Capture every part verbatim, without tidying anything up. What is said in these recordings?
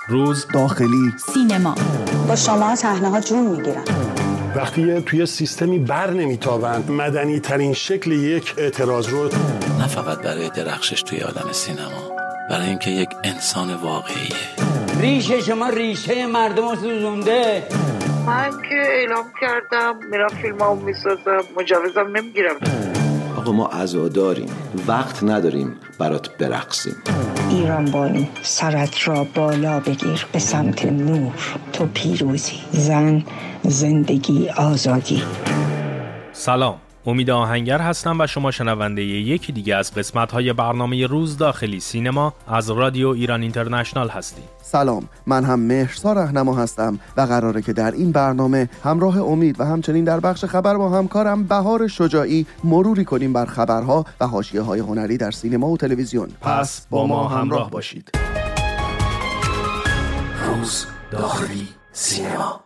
روز داخلی سینما. با شما صحنه‌ها جون میگیرن. وقتی توی سیستمی بر نمیتابند، مدنی ترین شکل یک اعتراض رو نه فقط برای درخشش توی عالم سینما، برای اینکه یک انسان واقعیه. ریشه شما ریشه مردم رو سوزونده. من که اعلام کردم میرم فیلمامو میسازم، مجوزم نمیگیرم. آقا ما عزاداریم، وقت نداریم برات برقصیم. ایران بانو، سرت را بالا بگیر به سمت نور، تو پیروزی. زن، زندگی، آزادی. سلام، امید آهنگر هستم و شما شنونده یکی دیگه از قسمت‌های برنامه روز داخلی سینما از رادیو ایران اینترنشنال هستید. سلام، من هم مهرسا رهنما هستم و قراره که در این برنامه همراه امید و همچنین در بخش خبر با همکارم بهار شجاعی مروری کنیم بر خبرها و حاشیه‌های هنری در سینما و تلویزیون. پس با ما همراه باشید. روز داخلی سینما.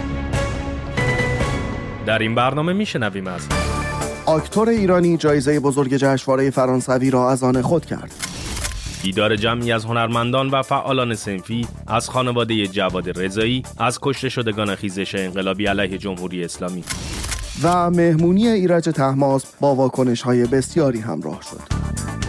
در این برنامه میشنویم از اکتور ایرانی جایزه بزرگ جشنواره فرانسوی را از آن خود کرد. دیدار جمعی از هنرمندان و فعالان صنفی از خانواده جواد رضایی از کشته شدگان خیزش انقلابی علیه جمهوری اسلامی و مهمونی ایرج طهماسب با واکنش‌های بسیاری همراه شد.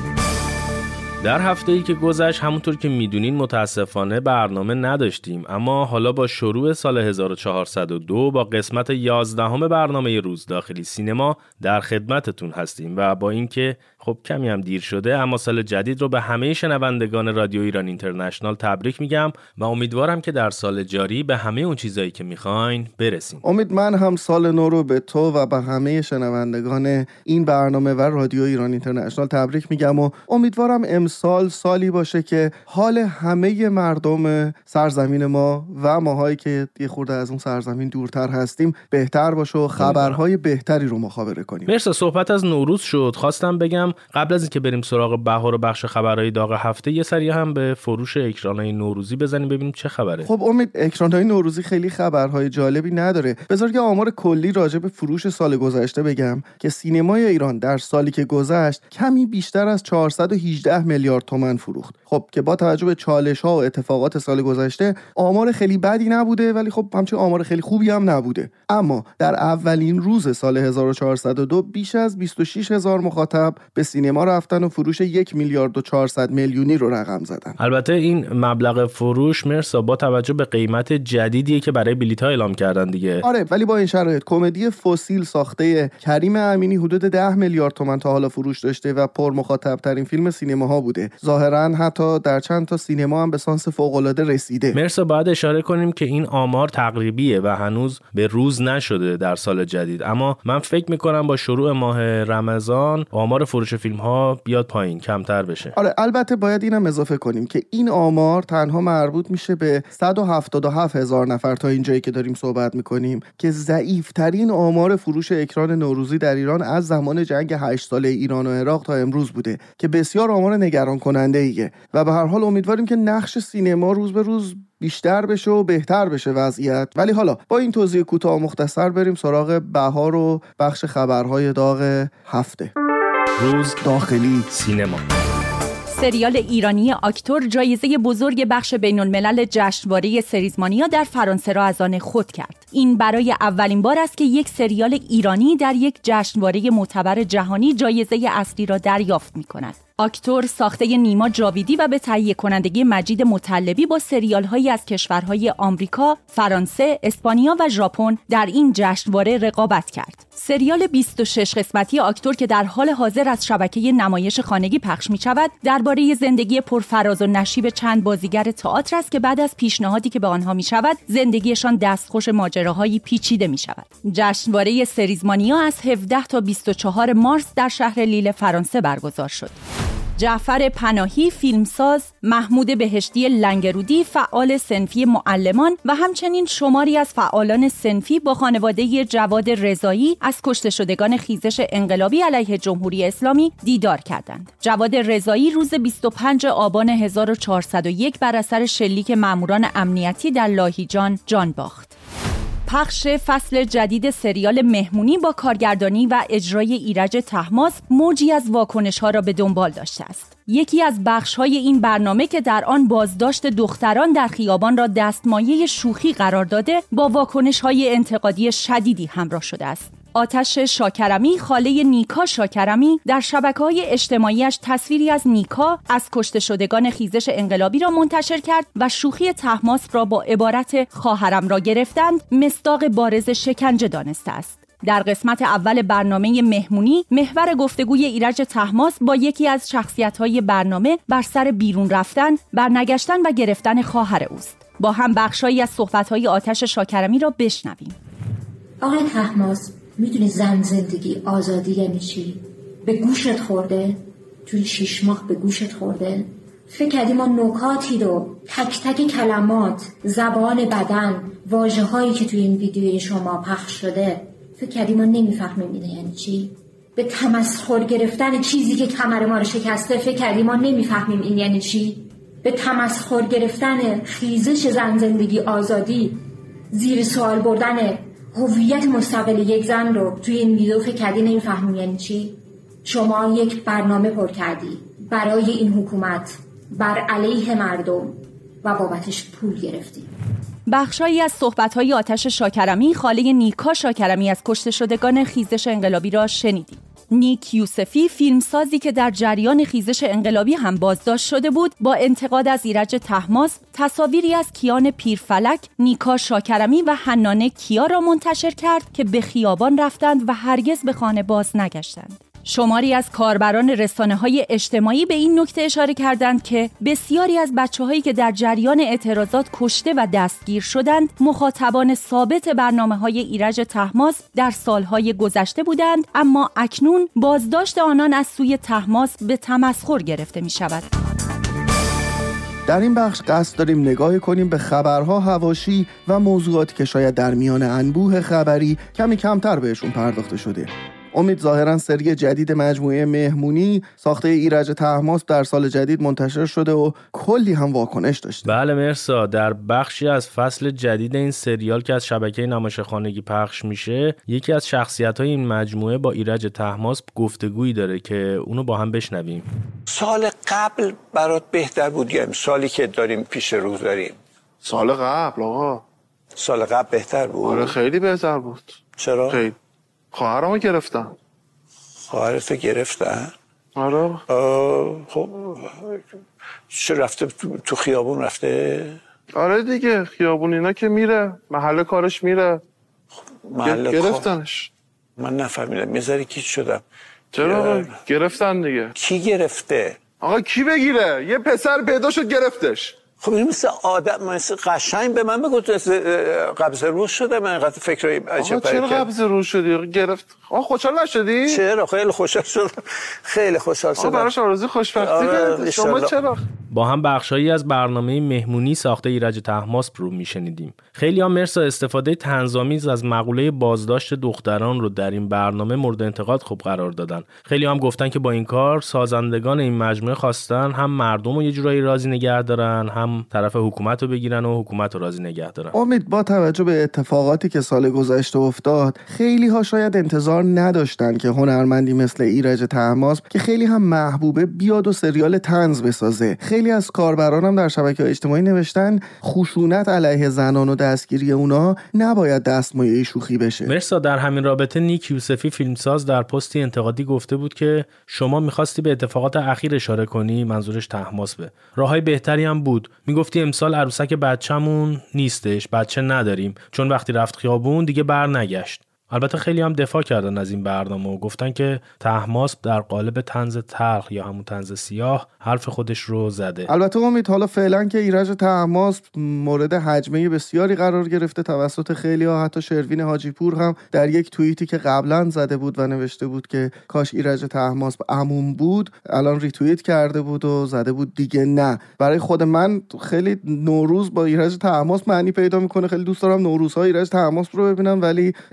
در هفته‌ای که گذشت همونطور که میدونین متاسفانه برنامه نداشتیم، اما حالا با شروع سال هزار و چهارصد و دو با قسمت یازدهم برنامه روز داخلی سینما در خدمتتون هستیم و با اینکه خب کمی هم دیر شده اما سال جدید رو به همه شنوندگان رادیو ایران اینترنشنال تبریک میگم و امیدوارم که در سال جاری به همه اون چیزایی که میخواین برسیم. امید، من هم سال نو رو به تو و به همه شنوندگان این برنامه و رادیو ایران اینترنشنال تبریک میگم و امیدوارم امسال سالی باشه که حال همه مردم سرزمین ما و ماهایی که یه خورده از اون سرزمین دورتر هستیم بهتر باشه و خبرهای بهتری رو مخابره کنیم. مرسی. صحبت از نوروز شد، خواستم بگم قبل از اینکه بریم سراغ بهار و بخش خبرهای داغ هفته یه سری هم به فروش اکران‌های نوروزی بزنیم ببینیم چه خبره. خب امید، اکران‌های نوروزی خیلی خبرهای جالبی نداره. بذار که آمار کلی راجع به فروش سال گذشته بگم که سینمای ایران در سالی که گذشت کمی بیشتر از چهارصد و هجده میلیارد تومان فروخت. خب که با توجه به چالش‌ها و اتفاقات سال گذشته آمار خیلی بدی نبوده، ولی خب همچنین آمار خیلی خوبی هم نبوده. اما در اولین روز سال هزار و چهارصد و دو بیش از بیست و شش هزار مخاطب به سینما رفتن و فروش یک میلیارد و چهارصد میلیونی رو رقم زدن. البته این مبلغ فروش مرسا با توجه به قیمت جدیدیه که برای بلیط‌ها اعلام کردن دیگه. آره، ولی با این شرایط کمدی فسیل ساخته کریم امینی حدود ده میلیارد تومان تا حالا فروش داشته و پر مخاطب ترین فیلم سینماها بوده. ظاهراً حتی در چند تا سینما هم به سانس فوق‌العاده رسیده. مرسا باید اشاره کنیم که این آمار تقریبیه و هنوز به روز نشده در سال جدید، اما من فکر می‌کنم با شروع ماه رمضان آمار فروش فیلم‌ها بیاد پایین، کمتر بشه. آره، البته باید اینم اضافه کنیم که این آمار تنها مربوط میشه به صد و هفتاد و هفت هزار نفر تا اینجایی که داریم صحبت میکنیم که ضعیف‌ترین آمار فروش اکران نوروزی در ایران از زمان جنگ هشت ساله ایران و عراق تا امروز بوده که بسیار آمار نگران کننده ایه و به هر حال امیدواریم که نقش سینما روز به روز بیشتر بشه و بهتر بشه وضعیت. ولی حالا با این توضیح کوتاه و مختصر بریم سراغ بهار و بخش خبرهای داغ هفته. روز داخلی سینما. سریال ایرانی اکتور جایزه بزرگ بخش بین الملل جشنواره سریزمانیا در فرانسه را از آن خود کرد. این برای اولین بار است که یک سریال ایرانی در یک جشنواره معتبر جهانی جایزه اصلی را دریافت می‌کند. اکتور ساخته نیما جاویدی و به تهیه کنندگی مجید مطلبی با سریال‌هایی از کشورهای آمریکا، فرانسه، اسپانیا و ژاپن در این جشنواره رقابت کرد. سریال بیست و شش قسمتی اکتور که در حال حاضر از شبکه نمایش خانگی پخش می‌شود، درباره زندگی پرفراز و نشیب چند بازیگر تئاتر است که بعد از پیشنهادی که به آنها می‌شود، زندگیشان دستخوش ماجراهایی پیچیده می‌شود. جشنواره سریزمانیا از هفدهم تا بیست و چهارم مارس در شهر لیل فرانسه برگزار شد. جعفر پناهی فیلمساز، محمود بهشتی لنگرودی فعال صنفی معلمان و همچنین شماری از فعالان صنفی با خانواده جواد رضایی از کشته شدگان خیزش انقلابی علیه جمهوری اسلامی دیدار کردند. جواد رضایی روز بیست و پنجم آبان هزار و چهارصد و یک بر اثر شلیک ماموران امنیتی در لاهیجان جان باخت. پخش فصل جدید سریال مهمونی با کارگردانی و اجرای ایرج طهماسب موجی از واکنش‌ها را به دنبال داشته است. یکی از بخش‌های این برنامه که در آن بازداشت دختران در خیابان را دستمایه شوخی قرار داده، با واکنش‌های انتقادی شدیدی همراه شده است. آتش شاکرمی، خاله نیکا شاکرمی، در شبکه‌های اجتماعیش تصویری از نیکا از کشته شدگان خیزش انقلابی را منتشر کرد و شوخی طهماسب را با عبارت خواهرم را گرفتند مصداق بارز شکنجه دانسته است. در قسمت اول برنامه مهمونی، محور گفتگوی ایرج طهماسب با یکی از شخصیت‌های برنامه بر سر بیرون رفتن، برنگشتن و گرفتن خواهر اوست. با هم بخشایی از صحبت‌های آتش شاکرمی را بشنویم. آقای طهماسب، میدونی زن زندگی آزادی یعنی چی؟ به گوشت خورده؟ توی شیش ماه به گوشت خورده؟ فکر کردی ما نکاتی رو، تک تک کلمات، زبان بدن، واژه هایی که توی این ویدیوی شما پخش شده، فکر کردی ما نمیفهمیم اینه یعنی چی؟ به تمسخر گرفتن چیزی که کمر ما رو شکسته فکر کردی ما نمیفهمیم این یعنی چی؟ به تمسخر گرفتن خیزش زن زندگی آزادی، زیر سوال بردن هویت مستقل یک زن رو توی این ویدیو فکر کردی نمیفهمیم یعنی چی؟ شما یک برنامه پر کردی برای این حکومت، بر علیه مردم و بابتش پول گرفتی. بخشایی از صحبت‌های آتش شاکرمی، خاله نیکا شاکرمی از کشته شدگان خیزش انقلابی را شنیدیم. نیک یوسفی، فیلمسازی که در جریان خیزش انقلابی هم بازداشت شده بود، با انتقاد از ایرج طهماسب تصاویری از کیان پیرفلک، نیکا شاکرمی و حنانه کیا را منتشر کرد که به خیابان رفتند و هرگز به خانه باز نگشتند. شماری از کاربران رسانه‌های اجتماعی به این نکته اشاره کردند که بسیاری از بچه‌هایی که در جریان اعتراضات کشته و دستگیر شدند، مخاطبان ثابت برنامه‌های ایرج طهماسب در سالهای گذشته بودند، اما اکنون بازداشت آنان از سوی طهماسب به تمسخر گرفته می‌شود. در این بخش قصد داریم نگاه کنیم به خبرها حواشی و موضوعاتی که شاید در میان انبوه خبری کمی کمتر بهشون پرداخته شده. امید ظاهرا سری جدید مجموعه مهمونی ساخته ایرج طهماسب در سال جدید منتشر شده و کلی هم واکنش داشته. بله مرسا، در بخشی از فصل جدید این سریال که از شبکه نمایش خانگی پخش میشه، یکی از شخصیت‌های این مجموعه با ایرج طهماسب گفتگویی داره که اونو با هم بشنویم. سال قبل برات بهتر بود یا سالی که داریم پیش رو داریم؟ سال قبل آقا. سال قبل بهتر بود؟ آره خیلی بهتر بود. چرا؟ خیلی. خواهرمو گرفتن. خواهرتو گرفتن؟ آره. خب چه رفته تو خیابون رفته؟ آره دیگه خیابون اینا که میره محل کارش میره. محل گرفتنش. من نفهمیدم یه ذره کیچ شدم. چرا؟ گرفتن دیگه. کی گرفته؟ آقا کی بگیره؟ یه پسر پیدا شد گرفتش. خب این مثل آدم مثل قشنگ به من بگو قبض روز شده. من اینقدر فکرای عجب چرا قبض روز شدی؟ گرفت. آقا خوشحال نشدی؟ چرا؟ خیلی خوشحال شدم. خیلی خوشحال شدم. آقا براش آرزوی خوشبختی کرد. شما چرا؟ با هم بخشایی از برنامه مهمونی ساخته ایرج طهماسب رو میشنیدیم. خیلی هم مرسا استفاده طنزآمیز از مقوله بازداشت دختران رو در این برنامه مورد انتقاد خوب قرار دادن. خیلی هم گفتن که با این کار سازندگان این مجموعه خواستن هم مردم رو یه جورایی راضی نگه دارن، هم طرف حکومت رو بگیرن و حکومت رو راضی نگه دارن. امید، با توجه به اتفاقاتی که سال گذشته افتاد، خیلی ها شاید انتظار نداشتن که هنرمندی مثل ایرج طهماسب که خیلی هم محبوبه بیاد و سریال طنز بسازه. خیلی از کاربران هم در شبکه‌های اجتماعی نوشتن خشونت علیه زنان و دستگیری اونا نباید دستمایه شوخی بشه. مرسا، در همین رابطه نیک یوسفی فیلمساز در پستی انتقادی گفته بود که شما می‌خواستی به اتفاقات اخیر اشاره کنی، منظورش طهماسبه. راههای بهتری هم بود. میگفتی امسال عروسک بچه‌مون نیستش، بچه نداریم، چون وقتی رفت خیابون دیگه بر نگشت. البته خیلی هم دفاع کردن از این برنامه و گفتن که طهماسب در قالب طنز تلخ یا همون طنز سیاه حرف خودش رو زده. البته امید، حالا فعلا که ایرج طهماسب مورد هجمه بسیاری قرار گرفته توسط خیلی‌ها، حتی شروین حاجی پور هم در یک توییتی که قبلا زده بود و نوشته بود که کاش ایرج طهماسب عموم بود، الان ریتوییت کرده بود و زده بود دیگه نه. برای خود من خیلی نوروز با ایرج طهماسب معنی پیدا میکنه، خیلی دوست دارم نوروزهای ایرج طهماسب رو ببینم، ولی امسال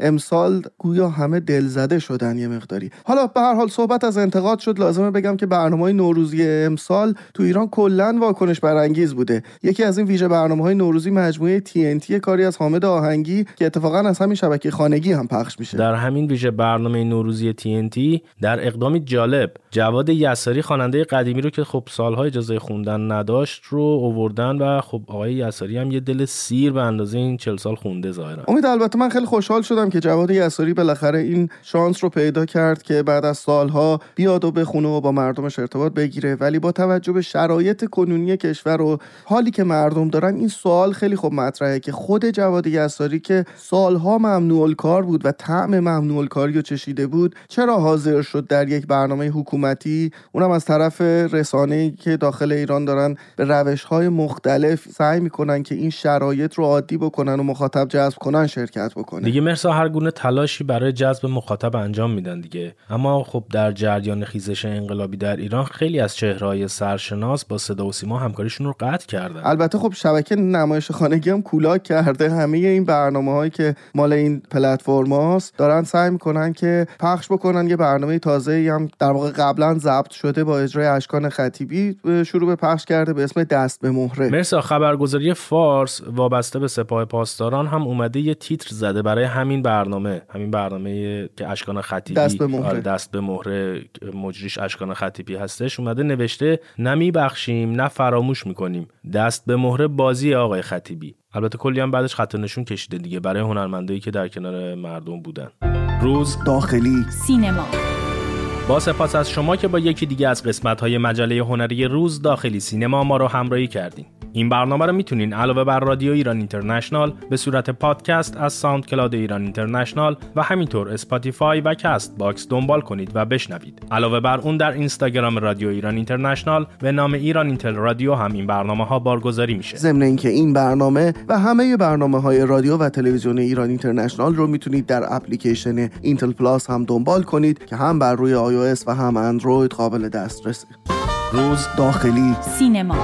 امسال گویا همه دلزده شدن یه مقداری. حالا به هر حال صحبت از انتقاد شد، لازمه بگم که برنامه‌های نوروزی امسال تو ایران کلاً واکنش برانگیز بوده. یکی از این ویژه برنامه‌های نوروزی مجموعه تی ان تی کاری از حامد آهنگی که اتفاقاً از همین شبکه خانگی هم پخش میشه. در همین ویژه برنامه نوروزی تی ان تی در اقدامی جالب جواد یساری خواننده قدیمی رو که خب سال‌ها اجازه خوندن نداشت رو آوردن و خب آقای یساری هم یه دل سیر به اندازه این چهل سال خونده ظاهرا. امید البته من خیلی خوشحال شدم که جواد یساری بالاخره این شانس رو پیدا کرد که بعد از سالها بیاد و بخونه و با مردمش ارتباط بگیره، ولی با توجه به شرایط کنونی کشور و حالی که مردم دارن این سوال خیلی خوب مطرحه که خود جواد یساری که سالها ممنوع الکار بود و طعم ممنوع الکاری رو چشیده بود چرا حاضر شد در یک برنامه حکومتی، اونم از طرف رسانه‌ای که داخل ایران دارن به روش‌های مختلف سعی میکنن که این شرایط رو عادی بکنن و مخاطب جذب کنن شرکت بکنه. دیگه مرسا هر گونه تلاشی برای جذب مخاطب انجام میدن دیگه. اما خب در جریان خیزش انقلابی در ایران خیلی از چهره‌های سرشناس با صدا و سیما همکاریشون رو قطع کردن. البته خب شبکه نمایش خانگی هم کولاک کرده. همه این برنامه‌هایی که مال این پلتفرم‌هاست دارن سعی میکنن که پخش بکنن یه برنامه تازه‌ای هم در واقع قبلا ضبط شده با اجرای اشکان خطیبی شروع به پخش کرده به اسم دست به مهره. مرسا خبرگزاری فارس وابسته به سپاه پاسداران هم اومده یه تیتر زده برای همین برنامه، همین برنامه که اشکان خطیبی دست به مهره, دست به مهره مجریش اشکان خطیبی هستش، اومده نوشته نه میبخشیم نه فراموش میکنیم، دست به مهره بازی آقای خطیبی. البته کلی هم بعدش خط نشون کشیده دیگه برای هنرمندایی که در کنار مردم بودن. روز داخلی سینما. با سپاس از شما که با یکی دیگه از قسمت‌های مجله هنری روز داخلی سینما ما رو همراهی کردین. این برنامه رو میتونین علاوه بر رادیو ایران اینترنشنال به صورت پادکست از ساوند کلاد ایران اینترنشنال و همینطور اسپاتیفای و کست باکس دنبال کنید و بشنوید. علاوه بر اون در اینستاگرام رادیو ایران اینترنشنال به نام ایران اینتل رادیو هم این برنامه‌ها بارگذاری میشه. ضمن اینکه این برنامه و همه برنامه‌های رادیو و تلویزیون ایران اینترنشنال رو میتونید در اپلیکیشن اینتل پلاس هم دنبال کنید که هم بر روی آی او اس و هم اندروید قابل دسترسه. روز داخلی سینما.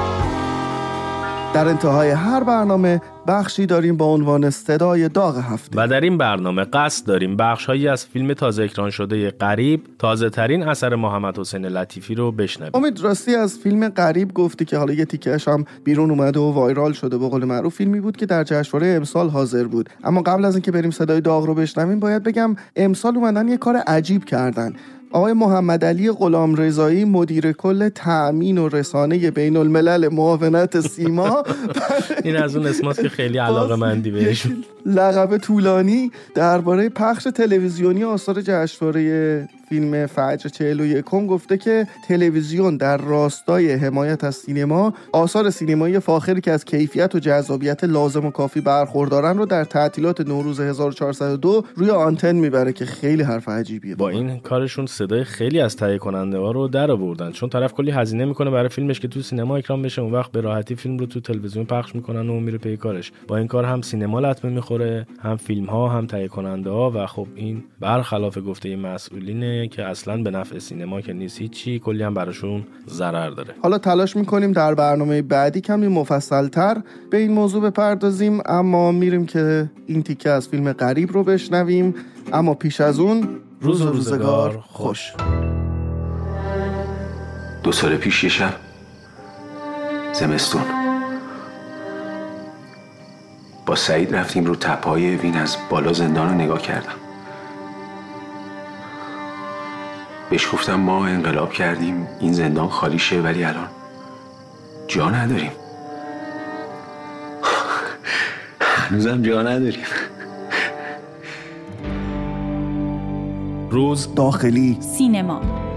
در انتهای هر برنامه بخشی داریم با عنوان صدای داغ هفته و در این برنامه قصد داریم بخش‌هایی از فیلم تازه اکران شده غریب، تازه ترین اثر محمد حسین لطیفی رو بشنویم. امید راستی از فیلم غریب گفتی که حالا یه تیکه‌اش هم بیرون اومده و وایرال شده، به قول معروف فیلمی بود که در جشنواره امسال حاضر بود. اما قبل از اینکه بریم صدای داغ رو بشنویم باید بگم امسال اومدن یه کار عجیب کردن. آقای محمد علی غلامرضایی مدیر کل تأمین و رسانه بین الملل معاونت سیما این از اون اسماست که خیلی علاقه‌مندی بهش لقب طولانی درباره پخش تلویزیونی آثار جشنواره فیلم فجر چهل و یکم گفته که تلویزیون در راستای حمایت از سینما آثار سینمایی فاخری که از کیفیت و جذابیت لازم و کافی برخوردارن رو در تعطیلات نوروز هزار و چهارصد و دو روی آنتن میبره که خیلی حرف عجیبیه. با این کارشون صدای خیلی از تهیه کننده ها رو در آوردن، چون طرف کلی هزینه میکنه برای فیلمش که تو سینما اکران بشه، اون وقت به راحتی فیلم رو تو تلویزیون پخش میکنن و میره پی کارش. با این کار هم سینما لطمه میخوره، هم فیلم ها، هم تهیه کننده ها و خب این برخلاف گفته مسئولینه که اصلا به نفع سینما که نیست، هیچی، کلی هم براشون ضرر داره. حالا تلاش میکنیم در برنامه بعدی کمی مفصل‌تر به این موضوع بپردازیم، اما میریم که این تیکه از فیلم غریب رو بشنویم. اما پیش از اون روز و روزگار خوش. دو سال پیش یه شب زمستون با سعید رفتیم رو تپه‌های وین، از بالا زندان رو نگاه کردم. بهش گفتم ما انقلاب کردیم، این زندان خالی شه، ولی الان جا نداریم. هنوزم جا نداریم. روز داخلی سینما.